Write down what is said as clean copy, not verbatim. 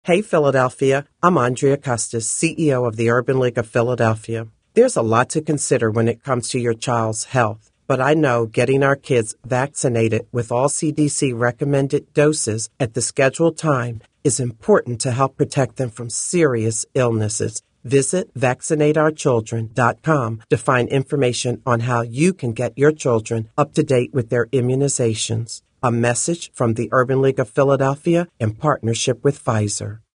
Hey, Philadelphia. I'm Andrea Custis, CEO of the Urban League of Philadelphia. There's a lot to consider when it comes to your child's health, but I know getting our kids vaccinated with all CDC recommended doses at the scheduled time is important to help protect them from serious illnesses. Visit vaccinateourchildren.com to find information on how you can get your children up to date with their immunizations. A message from the Urban League of Philadelphia in partnership with Pfizer.